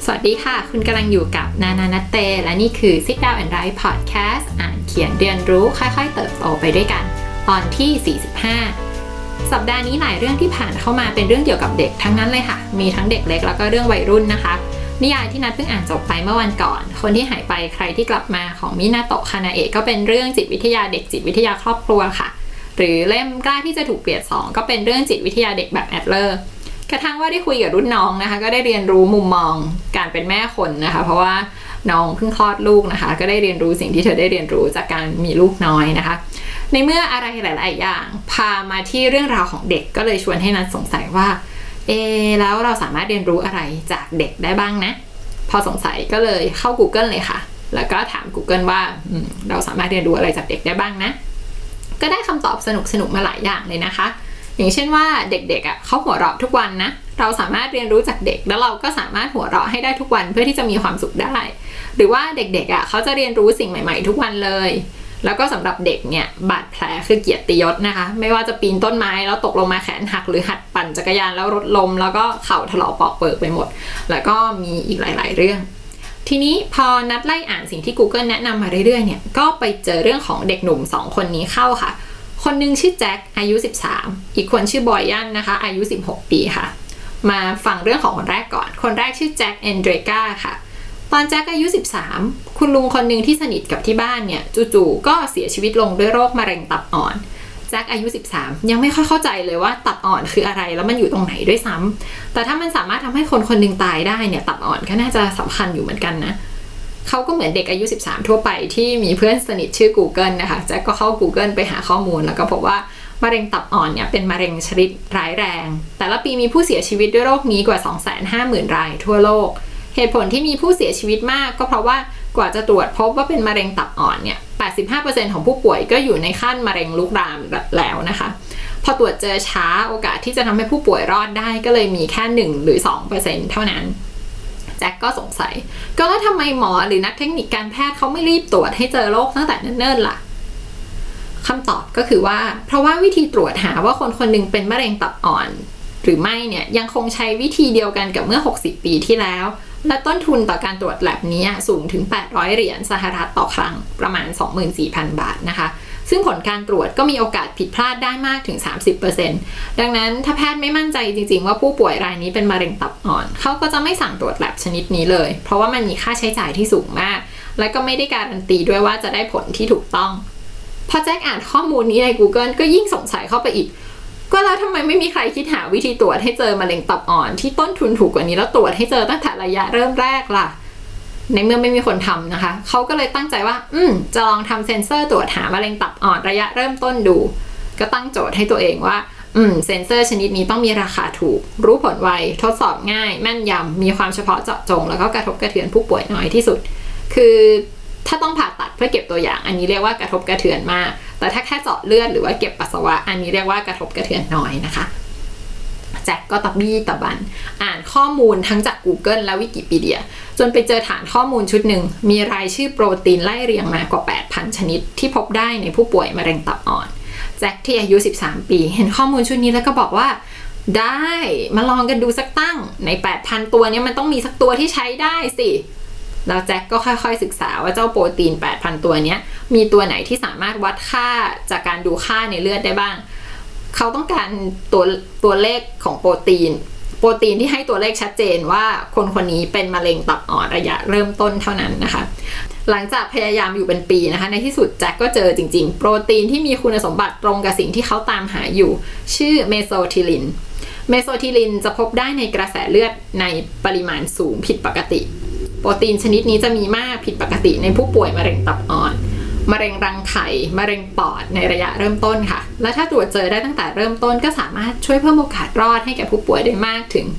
วัสดีค่ะคุณกำลังอยู่กับนานานัตเตและนี่คือ Sit Down and Write Podcast อ่านเขียนเรียนรู้ค่อยๆเติบโตไปด้วยกันตอนที่45สัปดาห์นี้หลายเรื่องที่ผ่านเข้ามาเป็นเรื่องเกี่ยวกับเด็กทั้งนั้นเลยค่ะมีทั้งเด็กเล็กแล้วก็เรื่องวัยรุ่นนะคะนิยายที่นัทเพิ่งอ่านจบไปเมื่อวันก่อนคนที่หายไปใครที่กลับมาของมินาโตะคานาเอะก็เป็นเรื่องจิตวิทยาเด็กจิตวิทยาครอบครัวค่ะหรือเล่มกล้าที่จะถูกเกลียด2ก็เป็นเรื่องจิตวิทยาเด็กแบบแอดเลอร์กระทั่งว่าได้คุยกับรุ่นน้องนะคะก็ได้เรียนรู้มุมมองการเป็นแม่คนนะคะเพราะว่าน้องเพิ่งคลอดลูกนะคะก็ได้เรียนรู้สิ่งที่เธอได้เรียนรู้จากการมีลูกน้อยนะคะในเมื่ออะไรหลายๆอย่างพามาที่เรื่องราวของเด็กก็เลยชวนให้นัทสงสัยว่าแล้วเราสามารถเรียนรู้อะไรจากเด็กได้บ้างนะพอสงสัยก็เลยเข้า Google เลยค่ะแล้วก็ถาม Google ว่าเราสามารถเรียนรู้อะไรจากเด็กได้บ้างนะก็ได้คำตอบสนุกๆมาหลายอย่างเลยนะคะอย่างเช่นว่าเด็กๆเขาหัวเราะทุกวันนะเราสามารถเรียนรู้จากเด็กแล้วเราก็สามารถหัวเราะให้ได้ทุกวันเพื่อที่จะมีความสุขได้หรือว่าเด็กๆเขาจะเรียนรู้สิ่งใหม่ๆทุกวันเลยแล้วก็สำหรับเด็กเนี่ยบาดแผลคือเกียรติยศนะคะไม่ว่าจะปีนต้นไม้แล้วตกลงมาแขนหักหรือหัดปั่นจักรยานแล้วรถล้มแล้วก็เข่าถลอกปอกเปิกไปหมดแล้วก็มีอีกหลายๆเรื่องทีนี้พอนัดไล่อ่านสิ่งที่ Google แนะนำมาเรื่อยๆเนี่ยก็ไปเจอเรื่องของเด็กหนุ่ม2คนนี้เข้าค่ะคนหนึ่งชื่อแจ็คอายุ13อีกคนชื่อบอยยันนะคะอายุ16ปีค่ะมาฟังเรื่องของคนแรกก่อนคนแรกชื่อแจ็คแอนเดรกาค่ะตอนแจ็คอายุ13คุณลุงคนหนึ่งที่สนิทกับที่บ้านเนี่ยจู่ๆก็เสียชีวิตลงด้วยโรคมะเร็งตับอ่อนแจ็คอายุ13ยังไม่ค่อยเข้าใจเลยว่าตับอ่อนคืออะไรแล้วมันอยู่ตรงไหนด้วยซ้ำแต่ถ้ามันสามารถทำให้คนคนหนึ่งตายได้เนี่ยตับอ่อนก็น่าจะสำคัญอยู่เหมือนกันนะเขาก็เหมือนเด็กอายุ13ทั่วไปที่มีเพื่อนสนิทชื่อ Google นะคะแจ็คก็เข้า Google ไปหาข้อมูลแล้วก็พบว่ามะเร็งตับอ่อนเนี่ยเป็นมะเร็งชนิดร้ายแรงแต่ละปีมีผู้เสียชีวิตด้วยโรคนี้กว่า 250,000 รายทั่วโลกเหตุผลที่มีผู้เสียชีวิตมากก็เพราะว่ากว่าจะตรวจพบว่าเป็นมะเร็งตับอ่อนเนี่ย 85% ของผู้ป่วยก็อยู่ในขั้นมะเร็งลุกลามแล้วนะคะพอตรวจเจอช้าโอกาสที่จะทำให้ผู้ป่วยรอดได้ก็เลยมีแค่1 หรือ 2% เท่านั้นแจ็คก็สงสัยก็แล้วทำไมหมอหรือนักเทคนิคการแพทย์เขาไม่รีบตรวจให้เจอโรคตั้งแต่เนิ่นๆล่ะคำตอบก็คือว่าเพราะว่าวิธีตรวจหาว่าคนคนหนึ่งเป็นมะเร็งตับอ่อนหรือไม่เนี่ยยังคงใช้วิธีเดียวกันกับเมื่อ60 ปีที่แล้วและต้นทุนต่อการตรวจแลบนี้สูงถึง$800สหรัฐต่อครั้งประมาณ 24,000 บาทนะคะซึ่งผลการตรวจก็มีโอกาสผิดพลาดได้มากถึง 30% ดังนั้นถ้าแพทย์ไม่มั่นใจจริงๆว่าผู้ป่วยรายนี้เป็นมะเร็งตับอ่อนเขาก็จะไม่สั่งตรวจแลบชนิดนี้เลยเพราะว่ามันมีค่าใช้จ่ายที่สูงมากและก็ไม่ได้การันตีด้วยว่าจะได้ผลที่ถูกต้องพอแจ็คอ่านข้อมูลนี้ใน Google ก็ยิ่งสงสัยเข้าไปอีกก็แล้วทำไมไม่มีใครคิดหาวิธีตรวจให้เจอมะเร็งตับอ่อนที่ต้นทุนถูกกว่านี้แล้วตรวจให้เจอตั้งแต่ระยะเริ่มแรกล่ะในเมื่อไม่มีคนทำนะคะเขาก็เลยตั้งใจว่าจะลองทำเซ็นเซอร์ตรวจหามะเร็งตับอ่อนระยะเริ่มต้นดูก็ตั้งโจทย์ให้ตัวเองว่าเซ็นเซอร์ชนิดนี้ต้องมีราคาถูกรู้ผลไวทดสอบง่ายแม่นยำมีความเฉพาะเจาะจงแล้วก็กระทบกระเทือนผู้ป่วยน้อยที่สุดคือถ้าต้องผ่าตัดเพื่อเก็บตัวอย่างอันนี้เรียกว่ากระทบกระเทือนมากแต่ถ้าแค่เจาะเลือดหรือว่าเก็บปัสสาวะอันนี้เรียกว่ากระทบกระเทือนน้อยนะคะแจ็คก็ตะบี้ตะบันอ่านข้อมูลทั้งจาก Google และ Wikipedia จนไปเจอฐานข้อมูลชุดหนึ่งมีรายชื่อโปรตีนไล่เรียงมากว่า 8,000 ชนิดที่พบได้ในผู้ป่วยมะเร็งตับอ่อนแจ็คที่อายุ13 ปีเห็นข้อมูลชุดนี้แล้วก็บอกว่าได้มาลองกันดูสักตั้งใน 8,000 ตัวนี้มันต้องมีสักตัวที่ใช้ได้สิแล้วแจ็คก็ค่อยๆศึกษาว่าเจ้าโปรตีน 8,000 ตัวนี้มีตัวไหนที่สามารถวัดค่าจากการดูค่าในเลือดได้บ้างเขาต้องการตัวเลขของโปรตีนที่ให้ตัวเลขชัดเจนว่าคนคนนี้เป็นมะเร็งตับอ่อนระยะเริ่มต้นเท่านั้นนะคะหลังจากพยายามอยู่เป็นปีนะคะในที่สุดแจ็คก็เจอจริงๆโปรตีนที่มีคุณสมบัติตรงกับสิ่งที่เขาตามหาอยู่ชื่อเมโซทิลินจะพบได้ในกระแสเลือดในปริมาณสูงผิดปกติโปรตีนชนิดนี้จะมีมากผิดปกติในผู้ป่วยมะเร็งตับอ่อนมะเร็งรังไข่มะเร็งปอดในระยะเริ่มต้นค่ะและถ้าตรวจเจอได้ตั้งแต่เริ่มต้นก็สามารถช่วยเพิ่มโอกาสรอดให้แก่ผู้ป่วยได้มากถึง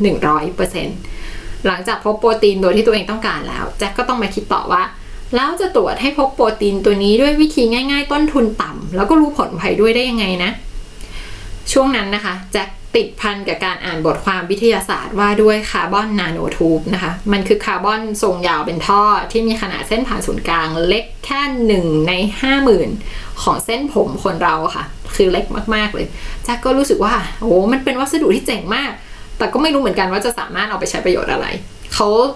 100% หลังจากพบโปรตีนตัวที่ตัวเองต้องการแล้วแจ็คก็ต้องมาคิดต่อว่าแล้วจะตรวจให้พบโปรตีนตัวนี้ด้วยวิธีง่ายๆต้นทุนต่ำแล้วก็รู้ผลภัยด้วยได้ยังไงนะช่วงนั้นนะคะแจ็คติดพันกับการอ่านบทความวิทยาศาสตร์ว่าด้วยคาร์บอนนาโนทูบนะคะมันคือคาร์บอนทรงยาวเป็นท่อที่มีขนาดเส้นผ่านศูนย์กลางเล็กแค่1 ใน 50,000ของเส้นผมคนเราค่ะคือเล็กมากๆเลยแจ็คก็รู้สึกว่าโอ้มันเป็นวัสดุที่เจ๋งมากแต่ก็ไม่รู้เหมือนกันว่าจะสามารถเอาไปใช้ประโยชน์อะไรเขา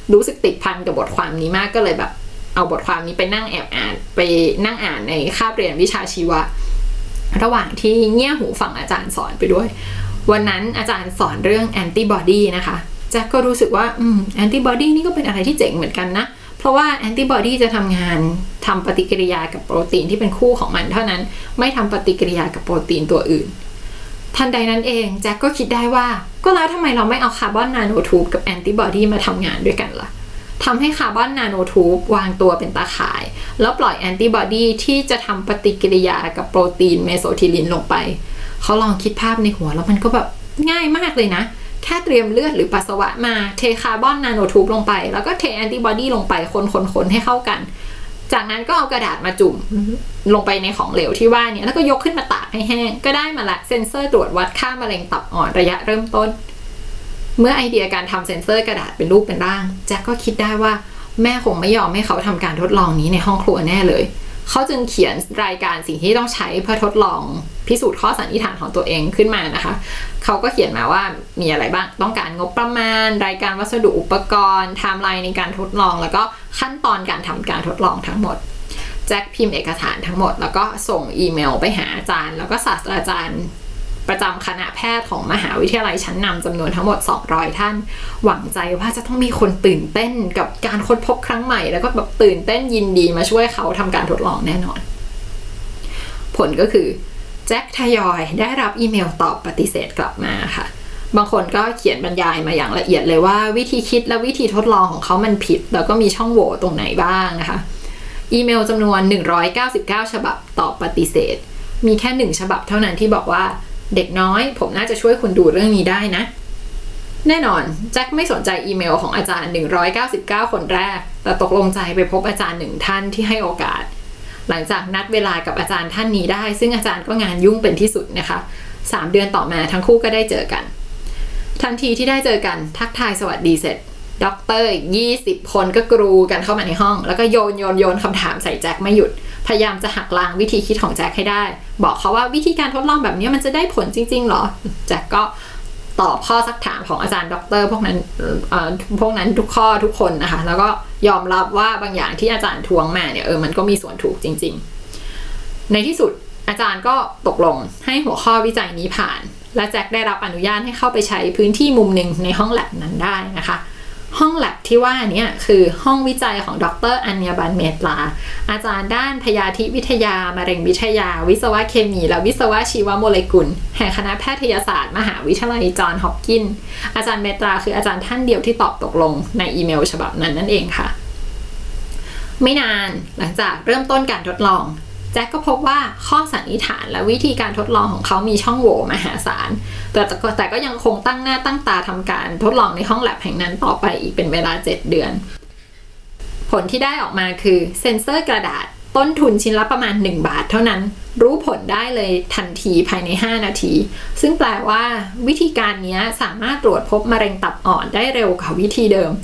รู้สึกติดพันกับบทความนี้มากก็เลยแบบเอาบทความนี้ไปนั่งแอบอ่านไปนั่งอ่านในคาบเรียนวิชาชีวะระหว่างที่เงี่ยหูฟังอาจารย์สอนไปด้วยวันนั้นอาจารย์สอนเรื่องแอนติบอดีนะคะแจ็คก็รู้สึกว่าแอนติบอดีนี่ก็เป็นอะไรที่เจ๋งเหมือนกันนะเพราะว่าแอนติบอดีจะทำงานทำปฏิกิริยากับโปรตีนที่เป็นคู่ของมันเท่านั้นไม่ทำปฏิกิริยากับโปรตีนตัวอื่นทันใดนั้นเองแจ็คก็คิดได้ว่าก็แล้วทำไมเราไม่เอาคาร์บอนนาโนทูบกับแอนติบอดีมาทำงานด้วยกันล่ะทำให้คาร์บอนนาโนทูบวางตัวเป็นตาข่ายแล้วปล่อยแอนติบอดีที่จะทำปฏิกิริยากับโปรตีนเมโซทิลินลงไปเขาลองคิดภาพในหัวแล้วมันก็แบบง่ายมากเลยนะแค่เตรียมเลือดหรือปัสสาวะมาเทคาร์บอนนาโนทูบลงไปแล้วก็เทแอนติบอดีลงไปคนให้เข้ากันจากนั้นก็เอากระดาษมาจุ่มลงไปในของเหลวที่ว่าเนี่ยแล้วก็ยกขึ้นมาตากให้แห้งก็ได้มาละเซ็นเซอร์ตรวจวัดค่ามะเร็งตับอ่อนระยะเริ่มต้นเมื่อไอเดียการทำเซ็นเซอร์กระดาษเป็นรูปเป็นร่างแจ็คก็คิดได้ว่าแม่คงไม่ยอมให้เขาทำการทดลองนี้ในห้องครัวแน่เลยเขาจึงเขียนรายการสิ่งที่ต้องใช้เพื่อทดลองพิสูจน์ข้อสันนิษฐานของตัวเองขึ้นมานะคะเขาก็เขียนมาว่ามีอะไรบ้างต้องการงบประมาณรายการวัสดุอุปกรณ์ไทม์ไลน์ในการทดลองแล้วก็ขั้นตอนการทำการทดลองทั้งหมดแจ็คพิมพ์เอกสารทั้งหมดแล้วก็ส่งอีเมลไปหาอาจารย์แล้วก็ศาสตราจารย์ประจำคณะแพทย์ของมหาวิทยาลัยชั้นนำจำนวนทั้งหมด200ท่านหวังใจว่าจะต้องมีคนตื่นเต้นกับการค้นพบครั้งใหม่แล้วก็แบบตื่นเต้นยินดีมาช่วยเขาทำการทดลองแน่นอนผลก็คือแจ็คทยอยได้รับอีเมลตอบปฏิเสธกลับมาค่ะบางคนก็เขียนบรรยายมาอย่างละเอียดเลยว่าวิธีคิดและวิธีทดลองของเขามันผิดแล้วก็มีช่องโหว่ตรงไหนบ้างนะคะอีเมลจำนวน199ฉบับตอบปฏิเสธมีแค่1ฉบับเท่านั้นที่บอกว่าเด็กน้อยผมน่าจะช่วยคุณดูเรื่องนี้ได้นะแน่นอนแจ็คไม่สนใจอีเมลของอาจารย์199คนแรกแต่ตกลงใจไปพบอาจารย์1ท่านที่ให้โอกาสหลังจากนัดเวลากับอาจารย์ท่านนี้ได้ซึ่งอาจารย์ก็งานยุ่งเป็นที่สุดนะคะ3 เดือนต่อมาทั้งคู่ก็ได้เจอกันทันทีที่ได้เจอกันทักทายสวัสดีเสร็จด็อกเตอร์อีก20คนก็กรูกันเข้ามาในห้องแล้วก็โยนคำถามใส่แจ็คไม่หยุดพยายามจะหักล้างวิธีคิดของแจ็คให้ได้บอกเขาว่าวิธีการทดลองแบบนี้มันจะได้ผลจริงๆหรอแจ็คก็ตอบข้อซักถามของอาจารย์ด็อกเตอร์พวกนั้นทุกข้อทุกคนนะคะแล้วก็ยอมรับว่าบางอย่างที่อาจารย์ทวงมาเนี่ยมันก็มีส่วนถูกจริงๆในที่สุดอาจารย์ก็ตกลงให้หัวข้อวิจัยนี้ผ่านและแจ็คได้รับอนุญาตให้เข้าไปใช้พื้นที่มุมหนึ่งในห้องแลบนั้นได้นะคะห้องแลบที่ว่านี้คือห้องวิจัยของดร.อัญญบันเมตราอาจารย์ด้านพยาธิวิทยามะเร็งวิทยาวิศวะเคมีและวิศวะชีวโมเลกุลแห่งคณะแพทยศาสตร์มหาวิทยาลัยจอห์นฮอปกินส์อาจารย์เมตราคืออาจารย์ท่านเดียวที่ตอบตกลงในอีเมลฉบับนั้นนั่นเองค่ะไม่นานหลังจากเริ่มต้นการทดลองแจ็คก็พบว่าข้อสันนิษฐานและวิธีการทดลองของเขามีช่องโหว่มหาศาลแต่ก็ยังคงตั้งหน้าตั้งตาทำการทดลองในห้องแลบแห่งนั้นต่อไปอีกเป็นเวลา7 เดือนผลที่ได้ออกมาคือเซ็นเซอร์กระดาษต้นทุนชิ้นละประมาณ1 บาทเท่านั้นรู้ผลได้เลยทันทีภายใน5 นาทีซึ่งแปลว่าวิธีการนี้สามารถตรวจพบมะเร็งตับอ่อนได้เร็วกว่าวิธีเดิม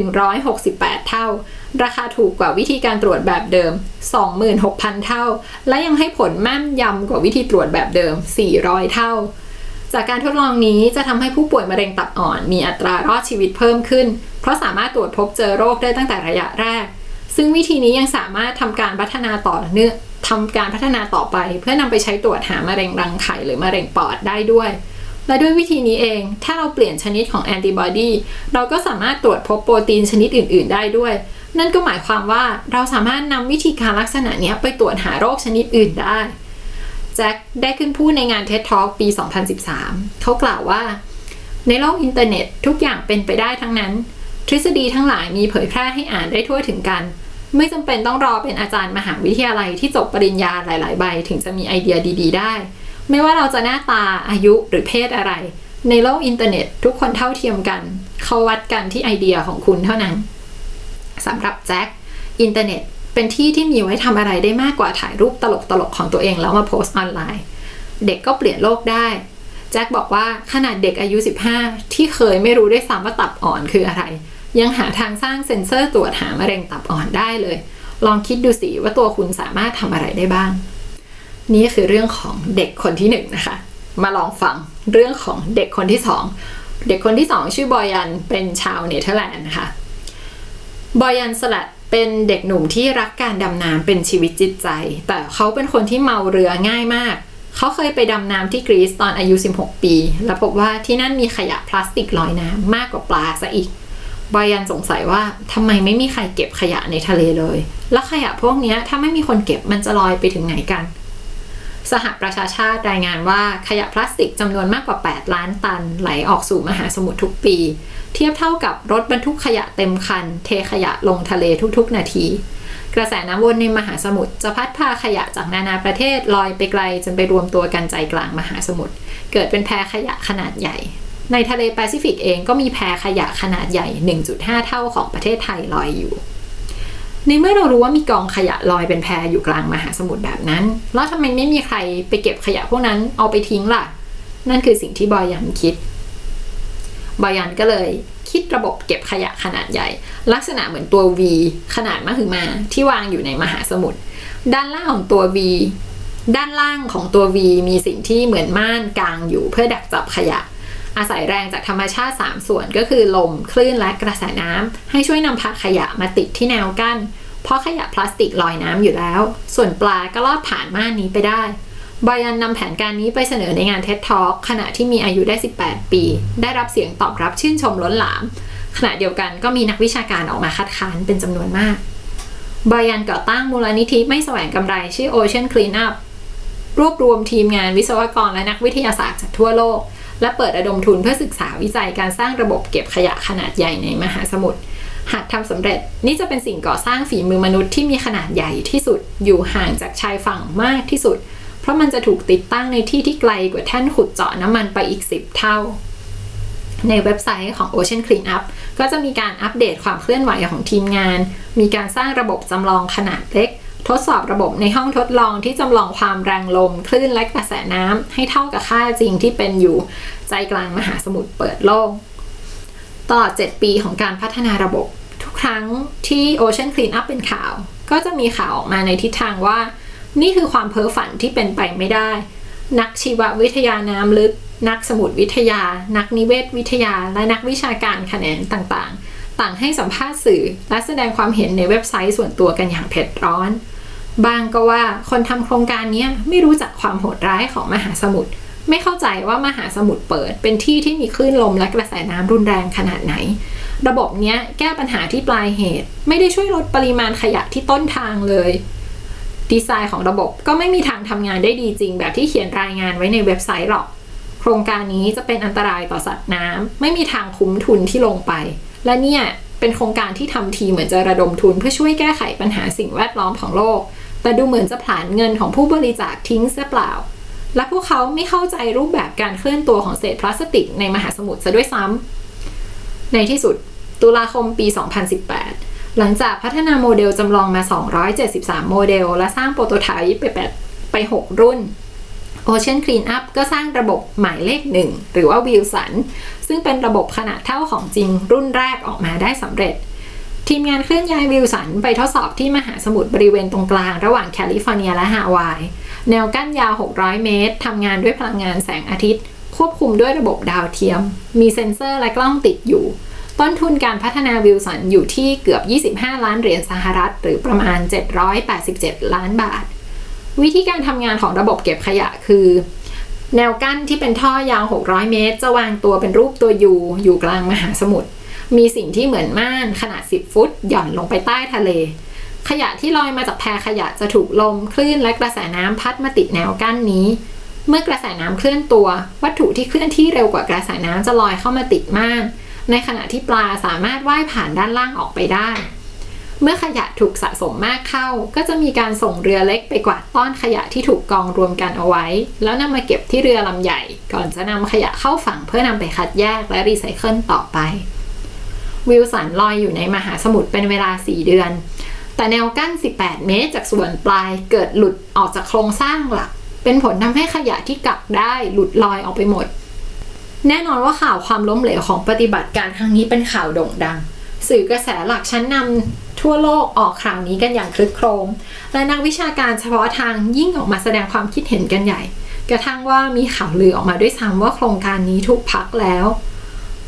168เท่าราคาถูกกว่าวิธีการตรวจแบบเดิม 26,000 เท่าและยังให้ผลแม่นยำกว่าวิธีตรวจแบบเดิม400เท่าจากการทดลองนี้จะทำให้ผู้ป่วยมะเร็งตับอ่อนมีอัตรารอดชีวิตเพิ่มขึ้นเพราะสามารถตรวจพบเจอโรคได้ตั้งแต่ระยะแรกซึ่งวิธีนี้ยังสามารถทำการพัฒนาต่อไปเพื่อนำไปใช้ตรวจหามะเร็งรังไข่หรือมะเร็งปอดได้ด้วยและด้วยวิธีนี้เองถ้าเราเปลี่ยนชนิดของแอนติบอดีเราก็สามารถตรวจพบโปรตีนชนิดอื่นๆได้ด้วยนั่นก็หมายความว่าเราสามารถนำวิธีการลักษณะนี้ไปตรวจหาโรคชนิดอื่นได้แจ็คได้ขึ้นพูดในงาน TED Talk ปี 2013 เขากล่าวว่าในโลกอินเทอร์เน็ตทุกอย่างเป็นไปได้ทั้งนั้นทฤษฎีทั้งหลายมีเผยแพร่ให้อ่านได้ทั่วถึงกันไม่จำเป็นต้องรอเป็นอาจารย์มหาวิทยาลัยที่จบปริญญาหลายๆใบถึงจะมีไอเดียดีๆได้ไม่ว่าเราจะหน้าตาอายุหรือเพศอะไรในโลกอินเทอร์เน็ตทุกคนเท่าเทียมกันเขาวัดกันที่ไอเดียของคุณเท่านั้นสำหรับแจ็คอินเทอร์เน็ตเป็นที่ที่มีไว้ทำอะไรได้มากกว่าถ่ายรูปตลกๆของตัวเองแล้วมาโพสต์ออนไลน์เด็กก็เปลี่ยนโลกได้แจ็คบอกว่าขนาดเด็กอายุ15ที่เคยไม่รู้ด้วยซ้ำว่าตับอ่อนคืออะไรยังหาทางสร้างเซ็นเซอร์ตรวจหามะเร็งตับอ่อนได้เลยลองคิดดูสิว่าตัวคุณสามารถทำอะไรได้บ้างนี่คือเรื่องของเด็กคนที่1นะคะมาลองฟังเรื่องของเด็กคนที่2เด็กคนที่2ชื่อบอยันเป็นชาวเนเธอร์แลนด์นะคะบอยันสลัดเป็นเด็กหนุ่มที่รักการดำน้ำเป็นชีวิตจิตใจแต่เขาเป็นคนที่เมาเรือง่ายมากเขาเคยไปดำน้ำที่กรีซตอนอายุ16 ปีและพบว่าที่นั่นมีขยะพลาสติกลอยน้ำมากกว่าปลาซะอีกบอยันสงสัยว่าทำไมไม่มีใครเก็บขยะในทะเลเลยแล้วขยะพวกนี้ถ้าไม่มีคนเก็บมันจะลอยไปถึงไหนกันสหประชาชาติรายงานว่าขยะพลาสติกจำนวนมากกว่า8 ล้านตันไหลออกสู่มหาสมุทรทุกปีเทียบเท่ากับรถบรรทุกขยะเต็มคันเทขยะลงทะเลทุกๆนาทีกระแสน้ำวนในมหาสมุทรจะพัดพาขยะจากนานาประเทศลอยไปไกลจนไปรวมตัวกันใจกลางมหาสมุทรเกิดเป็นแพขยะขนาดใหญ่ในทะเลแปซิฟิกเองก็มีแพขยะขนาดใหญ่ 1.5 เท่าของประเทศไทยลอยอยู่ในเมื่อเรารู้ว่ามีกองขยะลอยเป็นแพอยู่กลางมหาสมุทรแบบนั้นแล้วทำไมไม่มีใครไปเก็บขยะพวกนั้นเอาไปทิ้งล่ะนั่นคือสิ่งที่บอยันคิดบอยันก็เลยคิดระบบเก็บขยะขนาดใหญ่ลักษณะเหมือนตัว V ขนาดมหึมาที่วางอยู่ในมหาสมุทรด้านล่างของตัว V ด้านล่างของตัว V มีสิ่งที่เหมือนม่านกางอยู่เพื่อดักจับขยะอาศัยแรงจากธรรมชาติ3ส่วนก็คือลมคลื่นและกระแสน้ำให้ช่วยนำพาขยะมาติดที่แนวกั้นเพราะขยะพลาสติกลอยน้ำอยู่แล้วส่วนปลาก็ลอดผ่านม่านนี้ไปได้บอยันนำแผนการนี้ไปเสนอในงาน TED Talk ขณะที่มีอายุได้18 ปีได้รับเสียงตอบรับชื่นชมล้นหลามขณะเดียวกันก็มีนักวิชาการออกมาคัดค้านเป็นจำนวนมากบอยันก่อตั้งมูลนิธิไม่แสวงกำไรชื่อ Ocean Cleanup รวบรวมทีมงานวิศวกรและนักวิทยาศาสตร์จากทั่วโลกและเปิดระดมทุนเพื่อศึกษาวิจัยการสร้างระบบเก็บขยะขนาดใหญ่ในมหาสมุทรหากทำสำเร็จนี่จะเป็นสิ่งก่อสร้างฝีมือมนุษย์ที่มีขนาดใหญ่ที่สุดอยู่ห่างจากชายฝั่งมากที่สุดเพราะมันจะถูกติดตั้งในที่ที่ไกลกว่าแท่นขุดเจาะน้ำมันไปอีก10 เท่าในเว็บไซต์ของ Ocean Cleanup ก็จะมีการอัปเดตความเคลื่อนไหวของทีมงานมีการสร้างระบบจำลองขนาดเล็กทดสอบระบบในห้องทดลองที่จำลองความแรงลมคลื่นและกระแสน้ำให้เท่ากับค่าจริงที่เป็นอยู่ใจกลางมหาสมุทรเปิดโล่งตลอด7 ปีของการพัฒนาระบบทุกครั้งที่ Ocean Cleanup เป็นข่าวก็จะมีข่าวออกมาในทิศทางว่านี่คือความเพ้อฝันที่เป็นไปไม่ได้นักชีววิทยาน้ำลึกนักสมุทรวิทยานักนิเวศวิทยาและนักวิชาการแขนงต่างให้สัมภาษณ์สื่อและแสดงความเห็นในเว็บไซต์ส่วนตัวกันอย่างเผ็ดร้อนบางก็ว่าคนทำโครงการนี้ไม่รู้จักความโหดร้ายของมหาสมุทรไม่เข้าใจว่ามหาสมุทรเปิดเป็นที่ที่มีคลื่นลมและกระแสน้ำรุนแรงขนาดไหนระบบนี้แก้ปัญหาที่ปลายเหตุไม่ได้ช่วยลดปริมาณขยะที่ต้นทางเลยดีไซน์ของระบบก็ไม่มีทางทำงานได้ดีจริงแบบที่เขียนรายงานไว้ในเว็บไซต์หรอกโครงการนี้จะเป็นอันตรายต่อสัตว์น้ำไม่มีทางคุ้มทุนที่ลงไปและเนี่ยเป็นโครงการที่ทำทีเหมือนจะระดมทุนเพื่อช่วยแก้ไขปัญหาสิ่งแวดล้อมของโลกแต่ดูเหมือนจะผลาญเงินของผู้บริจาคทิ้งเสียเปล่าและพวกเขาไม่เข้าใจรูปแบบการเคลื่อนตัวของเศษพลาสติกในมหาสมุทรซะด้วยซ้ำในที่สุดตุลาคมปี 2018 หลังจากพัฒนาโมเดลจำลองมา273โมเดลและสร้างโปรโตไทป์ไป6 รุ่น Ocean Cleanup ก็สร้างระบบหมายเลข 1หรือว่า Wilson ซึ่งเป็นระบบขนาดเท่าของจริงรุ่นแรกออกมาได้สำเร็จทีมงานเคลื่อนย้ายวิลสันไปทดสอบที่มหาสมุทรบริเวณตรงกลางระหว่างแคลิฟอร์เนียและฮาวายแนวกั้นยาว600 เมตรทำงานด้วยพลังงานแสงอาทิตย์ควบคุมด้วยระบบดาวเทียมมีเซ็นเซอร์และกล้องติดอยู่ต้นทุนการพัฒนาวิลสันอยู่ที่เกือบ25 ล้านเหรียญสหรัฐหรือประมาณ787 ล้านบาทวิธีการทำงานของระบบเก็บขยะคือแนวกั้นที่เป็นท่อยาว600 เมตรจะวางตัวเป็นรูปตัว U อยู่กลางมหาสมุทรมีสิ่งที่เหมือนม่านขนาด10 ฟุตหย่อนลงไปใต้ทะเลขยะที่ลอยมาจากแพขยะจะถูกลมคลื่นและกระแสน้ำพัดมาติดแนวกั้นนี้เมื่อกระแสน้ำเคลื่อนตัววัตถุที่เคลื่อนที่เร็วกว่ากระแสน้ำจะลอยเข้ามาติดม่านในขณะที่ปลาสามารถว่ายผ่านด้านล่างออกไปได้เมื่อขยะถูกสะสมมากเข้าก็จะมีการส่งเรือเล็กไปกวาดต้อนขยะที่ถูกกองรวมกันเอาไว้แล้วนำมาเก็บที่เรือลำใหญ่ก่อนจะนำขยะเข้าฝั่งเพื่อนำไปคัดแยกและรีไซเคิลต่อไปวิลสันลอยอยู่ในมหาสมุทรเป็นเวลา4 เดือนแต่แนวกั้น18 เมตรจากส่วนปลายเกิดหลุดออกจากโครงสร้างหลักเป็นผลทำให้ขยะที่กักได้หลุดลอยออกไปหมดแน่นอนว่าข่าวความล้มเหลวของปฏิบัติการครั้งนี้เป็นข่าวโด่งดังสื่อกระแสหลักชั้นนำทั่วโลกออกข่าวนี้กันอย่างคลึกโครมและนักวิชาการเฉพาะทางยิ่งออกมาแสดงความคิดเห็นกันใหญ่กระทั่งว่ามีข่าวลือออกมาด้วยซ้ำว่าโครงการนี้ถูกพักแล้ว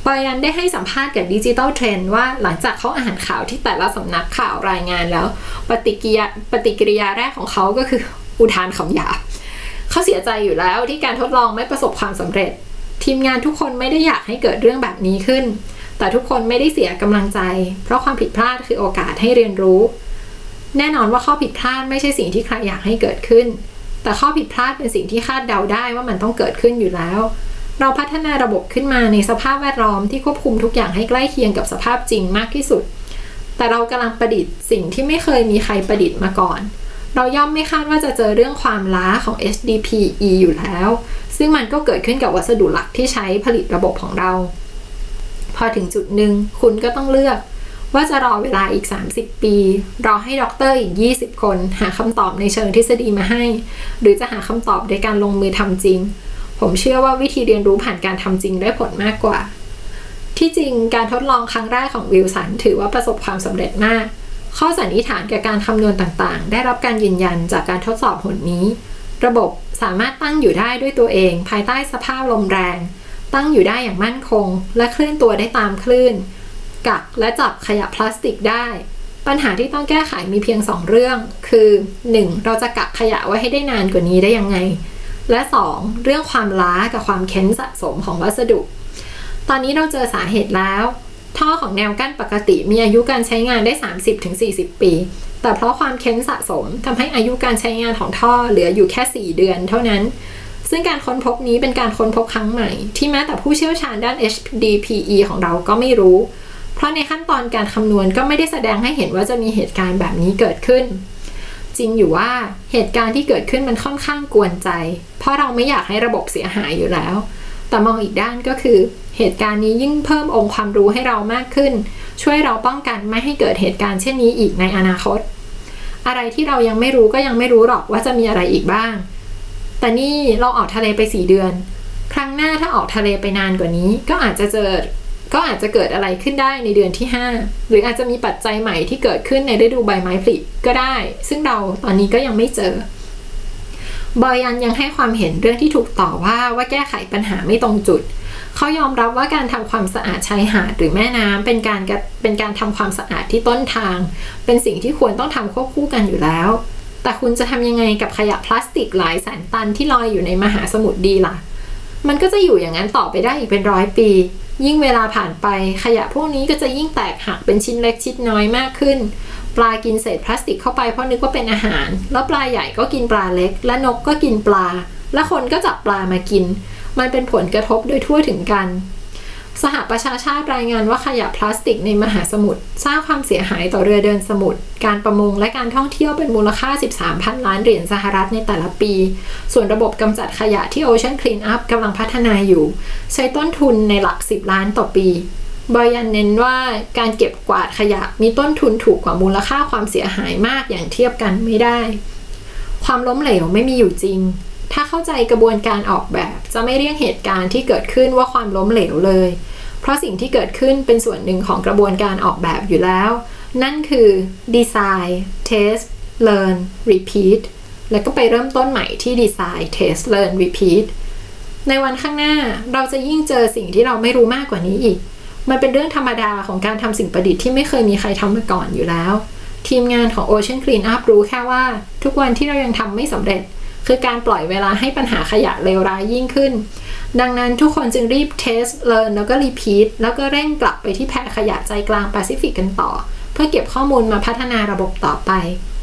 บอยอันได้ให้สัมภาษณ์กับ Digital Trend ว่าหลังจากเขาอ่านข่าวที่แต่ละสำนักข่าวรายงานแล้วปฏิกิริยาแรกของเขาก็คืออุทานคำหยาบเขาเสียใจอยู่แล้วที่การทดลองไม่ประสบความสำเร็จทีมงานทุกคนไม่ได้อยากให้เกิดเรื่องแบบนี้ขึ้นแต่ทุกคนไม่ได้เสียกำลังใจเพราะความผิดพลาดคือโอกาสให้เรียนรู้แน่นอนว่าข้อผิดพลาดไม่ใช่สิ่งที่ใครอยากให้เกิดขึ้นแต่ข้อผิดพลาดเป็นสิ่งที่คาดเดาได้ว่ามันต้องเกิดขึ้นอยู่แล้วเราพัฒนาระบบขึ้นมาในสภาพแวดล้อมที่ควบคุมทุกอย่างให้ใกล้เคียงกับสภาพจริงมากที่สุดแต่เรากำลังประดิษฐ์สิ่งที่ไม่เคยมีใครประดิษฐ์มาก่อนเราย่อมไม่คาดว่าจะเจอเรื่องความล้าของ HDPE อยู่แล้วซึ่งมันก็เกิดขึ้นกับวัสดุหลักที่ใช้ผลิตระบบของเราพอถึงจุดหนึ่งคุณก็ต้องเลือกว่าจะรอเวลาอีก30ปีรอให้ด็อกเตอร์อีก20คนหาคำตอบในเชิงทฤษฎีมาให้หรือจะหาคำตอบโดยการลงมือทำจริงผมเชื่อว่าวิธีเรียนรู้ผ่านการทำจริงได้ผลมากกว่าที่จริงการทดลองครั้งแรกของวิลสันถือว่าประสบความสำเร็จมากข้อสันนิษฐานกับการคำนวณต่างๆได้รับการยืนยันจากการทดสอบหนนี้ระบบสามารถตั้งอยู่ได้ด้วยตัวเองภายใต้สภาพลมแรงตั้งอยู่ได้อย่างมั่นคงและเคลื่อนตัวได้ตามคลื่นกักและจับขยะพลาสติกได้ปัญหาที่ต้องแก้ไขมีเพียง2เรื่องคือ 1. เราจะกักขยะไว้ให้ได้นานกว่านี้ได้ยังไงและ 2. เรื่องความล้ากับความเค้นสะสมของวัสดุตอนนี้เราเจอสาเหตุแล้วท่อของแนวกั้นปกติมีอายุการใช้งานได้ 30-40 ปีแต่เพราะความเค้นสะสมทำให้อายุการใช้งานของท่อเหลืออยู่แค่4 เดือนเท่านั้นซึ่งการค้นพบนี้เป็นการค้นพบครั้งใหม่ที่แม้แต่ผู้เชี่ยวชาญด้าน HDPE ของเราก็ไม่รู้เพราะในขั้นตอนการคำนวณก็ไม่ได้แสดงให้เห็นว่าจะมีเหตุการณ์แบบนี้เกิดขึ้นจริงอยู่ว่าเหตุการณ์ที่เกิดขึ้นมันค่อนข้างกวนใจเพราะเราไม่อยากให้ระบบเสียหายอยู่แล้วแต่มองอีกด้านก็คือเหตุการณ์นี้ยิ่งเพิ่มองค์ความรู้ให้เรามากขึ้นช่วยเราป้องกันไม่ให้เกิดเหตุการณ์เช่นนี้อีกในอนาคตอะไรที่เรายังไม่รู้ก็ยังไม่รู้หรอกว่าจะมีอะไรอีกบ้างแต่นี่เราออกทะเลไป4 เดือนครั้งหน้าถ้าออกทะเลไปนานกว่านี้ก็อาจจะเกิดอะไรขึ้นได้ในเดือนที่5หรืออาจจะมีปัจจัยใหม่ที่เกิดขึ้นในฤดูใบไม้ผลิก็ได้ซึ่งเราตอนนี้ก็ยังไม่เจอบอยอันยังให้ความเห็นเรื่องที่ถูกต่อว่าแก้ไขปัญหาไม่ตรงจุดเขายอมรับว่าการทำความสะอาดชายหาดหรือแม่น้ำเป็นการทำความสะอาดที่ต้นทางเป็นสิ่งที่ควรต้องทำควบคู่กันอยู่แล้วแต่คุณจะทำยังไงกับขยะพลาสติกหลายแสนตันที่ลอยอยู่ในมหาสมุทรดีล่ะมันก็จะอยู่อย่างนั้นต่อไปได้อีกเป็น100 ปียิ่งเวลาผ่านไปขยะพวกนี้ก็จะยิ่งแตกหักเป็นชิ้นเล็กชิ้นน้อยมากขึ้นปลากินเศษพลาสติกเข้าไปเพราะนึกว่าเป็นอาหารแล้วปลาใหญ่ก็กินปลาเล็กและนกก็กินปลาและคนก็จับปลามากินมันเป็นผลกระทบโดยทั่วถึงกันสหประชาชาติรายงานว่าขยะพลาสติกในมหาสมุทรสร้างความเสียหายต่อเรือเดินสมุทรการประมงและการท่องเที่ยวเป็นมูลค่า 13,000 ล้านเหรียญสหรัฐในแต่ละปีส่วนระบบกำจัดขยะที่ Ocean Cleanup กำลังพัฒนาอยู่ใช้ต้นทุนในหลัก10 ล้านต่อปีบอยอันเน้นว่าการเก็บกวาดขยะมีต้นทุนถูกกว่ามูลค่าความเสียหายมากอย่างเทียบกันไม่ได้ความล้มเหลวไม่มีอยู่จริงถ้าเข้าใจกระบวนการออกแบบจะไม่เรียกเหตุการณ์ที่เกิดขึ้นว่าความล้มเหลวเลยเพราะสิ่งที่เกิดขึ้นเป็นส่วนหนึ่งของกระบวนการออกแบบอยู่แล้วนั่นคือ Design Test Learn Repeat แล้วก็ไปเริ่มต้นใหม่ที่ Design Test Learn Repeat ในวันข้างหน้าเราจะยิ่งเจอสิ่งที่เราไม่รู้มากกว่านี้อีกมันเป็นเรื่องธรรมดาของการทำสิ่งประดิษฐ์ที่ไม่เคยมีใครทำมาก่อนอยู่แล้วทีมงานของ Ocean Cleanup รู้แค่ว่าทุกวันที่เรายังทำไม่สำเร็จคือการปล่อยเวลาให้ปัญหาขยะเลวร้ายยิ่งขึ้นดังนั้นทุกคนจึงรีบ Test Learn แล้วก็ Repeat แล้วก็เร่งกลับไปที่แพขยะใจกลางแปซิฟิกกันต่อเพื่อเก็บข้อมูลมาพัฒนาระบบต่อไป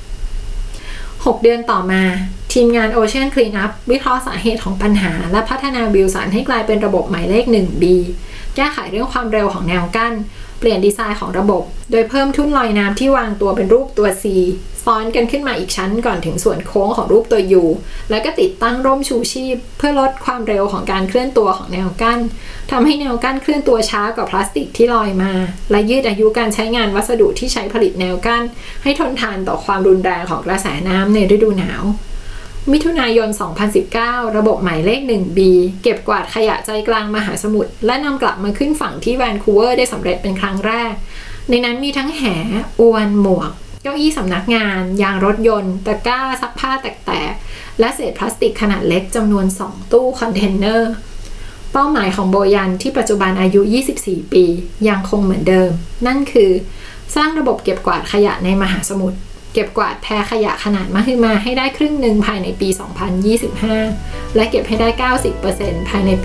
6 เดือนต่อมาทีมงาน Ocean Cleanup วิเคราะห์สาเหตุของปัญหาและพัฒนาวิลสันให้กลายเป็นระบบหมายเลข 1B แก้ไขเรื่องความเร็วของแนวกั้นเปลี่ยนดีไซน์ของระบบโดยเพิ่มทุ่นลอยน้ำที่วางตัวเป็นรูปตัว C ซ้อนกันขึ้นมาอีกชั้นก่อนถึงส่วนโค้งของรูปตัว U แล้วก็ติดตั้งร่มชูชีพเพื่อลดความเร็วของการเคลื่อนตัวของแนวกั้นทำให้แนวกั้นเคลื่อนตัวช้ากว่าพลาสติกที่ลอยมาและยืดอายุการใช้งานวัสดุที่ใช้ผลิตแนวกั้นให้ทนทานต่อความรุนแรงของกระแสน้ำในฤดูหนาวมิถุนายน 2019 ระบบหมายเลข 1B เก็บกวาดขยะใจกลางมหาสมุทรและนำกลับมาขึ้นฝั่งที่แวนคูเวอร์ได้สำเร็จเป็นครั้งแรกในนั้นมีทั้งแหอวนหมวกเก้าอี้สำนักงานยางรถยนต์ตะกร้าซักผ้าแตกๆและเศษพลาสติกขนาดเล็กจำนวน2 ตู้คอนเทนเนอร์เป้าหมายของโบยันที่ปัจจุบันอายุ24ปียังคงเหมือนเดิมนั่นคือสร้างระบบเก็บกวาดขยะในมหาสมุทรเก็บกวาดแพขยะขนาดมหึมาให้ได้ครึ่งหนึ่งภายในปี2025และเก็บให้ได้ 90% ภายในปี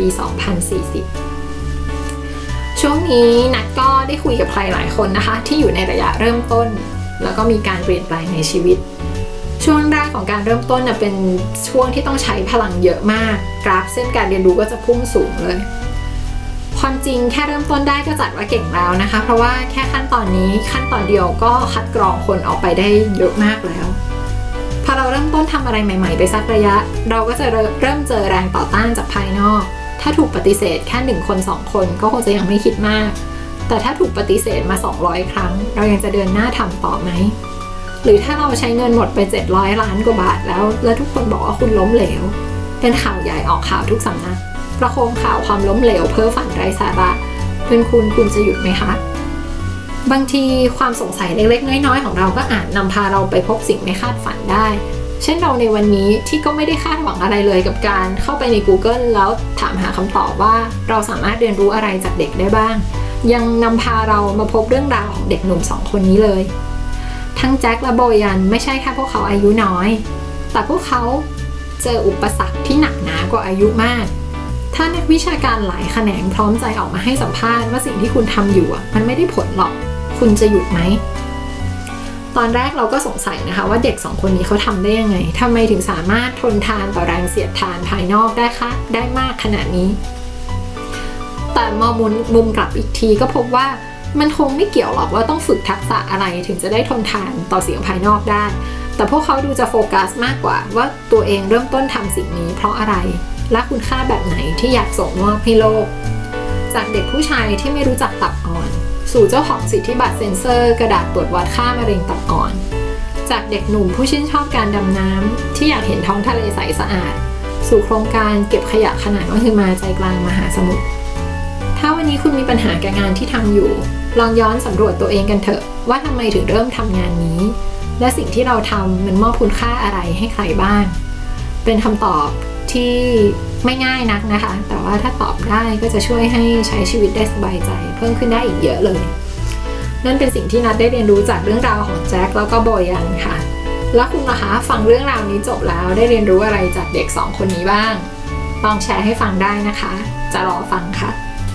2040ช่วงนี้นัทก็ได้คุยกับใครหลายคนนะคะที่อยู่ในระยะเริ่มต้นแล้วก็มีการเปลี่ยนแปลงในชีวิตช่วงแรกของการเริ่มต้นเป็นช่วงที่ต้องใช้พลังเยอะมากกราฟเส้นการเรียนรู้ก็จะพุ่งสูงเลยความจริงแค่เริ่มต้นได้ก็จัดว่าเก่งแล้วนะคะเพราะว่าแค่ขั้นตอนนี้ขั้นตอนเดียวก็คัดกรองคนออกไปได้เยอะมากแล้วพอเราเริ่มต้นทำอะไรใหม่ๆไปสักระยะเราก็จะเริ่มเจอแรงต่อต้านจากภายนอกถ้าถูกปฏิเสธแค่1คน2คนก็คงจะยังไม่คิดมากแต่ถ้าถูกปฏิเสธมา200ครั้งเรายังจะเดินหน้าทำต่อไหมหรือถ้าเราใช้เงินหมดไป700ล้านกว่าบาทแล้วทุกคนบอกว่าคุณล้มเหลวเป็นข่าวใหญ่ออกข่าวทุกสำนักประโคมข่าวความล้มเหลวเพ้อฝันไร้สาระเป็นคุณจะหยุดไหมคะบางทีความสงสัยเล็กๆน้อยๆของเราก็อาจนำพาเราไปพบสิ่งไม่คาดฝันได้เช่นเราในวันนี้ที่ก็ไม่ได้คาดหวังอะไรเลยกับการเข้าไปใน Google แล้วถามหาคำตอบว่าเราสามารถเรียนรู้อะไรจากเด็กได้บ้างยังนำพาเรามาพบเรื่องราวของเด็กหนุ่ม2คนนี้เลยทั้งแจ็คและโบยันไม่ใช่แค่พวกเขาอายุน้อยแต่พวกเขาเจออุปสรรคที่หนักหนากว่าอายุมากถ้านักวิชาการหลายแขนงพร้อมใจออกมาให้สัมภาษณ์ว่าสิ่งที่คุณทำอยู่มันไม่ได้ผลหรอกคุณจะหยุดไหมตอนแรกเราก็สงสัยนะคะว่าเด็ก2คนนี้เขาทำได้ยังไงทำไมถึงสามารถทนทานต่อแรงเสียดทานภายนอกได้มากขนาดนี้แต่มองมุมกลับอีกทีก็พบว่ามันคงไม่เกี่ยวหรอกว่าต้องฝึกทักษะอะไรถึงจะได้ทนทานต่อเสียงภายนอกได้แต่พวกเขาดูจะโฟกัสมากกว่าว่าตัวเองเริ่มต้นทำสิ่งนี้เพราะอะไรและคุณค่าแบบไหนที่อยากส่งมอบให้โลกจากเด็กผู้ชายที่ไม่รู้จักตับอ่อนสู่เจ้าของสิทธิบัตรเซ็นเซอร์กระดาษตรวจวัดค่ามะเร็งตับอ่อนจากเด็กหนุ่มผู้ชื่นชอบการดำน้ำที่อยากเห็นท้องทะเลใสสะอาดสู่โครงการเก็บขยะขนาดมหึมาใจกลางมหาสมุทรถ้าวันนี้คุณมีปัญหากับงานที่ทำอยู่ลองย้อนสำรวจตัวเองกันเถอะว่าทำไมถึงเริ่มทำงานนี้และสิ่งที่เราทำมันมอบคุณค่าอะไรให้ใครบ้างเป็นคำตอบที่ไม่ง่ายนักนะคะแต่ว่าถ้าตอบได้ก็จะช่วยให้ใช้ชีวิตได้สบายใจเพิ่มขึ้นได้อีกเยอะเลยนั่นเป็นสิ่งที่นัทได้เรียนรู้จากเรื่องราวของแจ็คแล้วก็โบยันค่ะแล้วคุณล่ะคะฟังเรื่องราวนี้จบแล้วได้เรียนรู้อะไรจากเด็ก2คนนี้บ้างลองแชร์ให้ฟังได้นะคะจะรอฟังค่ะ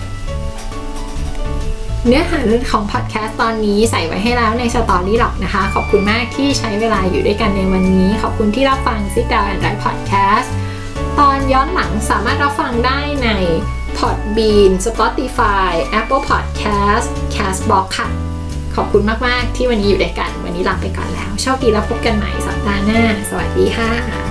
เนื้อหาของพอดแคสต์ตอนนี้ใส่ไว้ให้แล้วในสตอรี่หรอกนะคะขอบคุณมากที่ใช้เวลาอยู่ด้วยกันในวันนี้ขอบคุณที่รับฟัง Sit Down and Write Podcast ตอนย้อนหลังสามารถรับฟังได้ใน Podbean Spotify Apple Podcast Castbox ค่ะขอบคุณมากๆที่วันนี้อยู่ด้วยกันวันนี้ลาไปก่อนแล้วโชคดีแล้วพบกันใหม่สัปดาห์หน้าสวัสดีค่ะ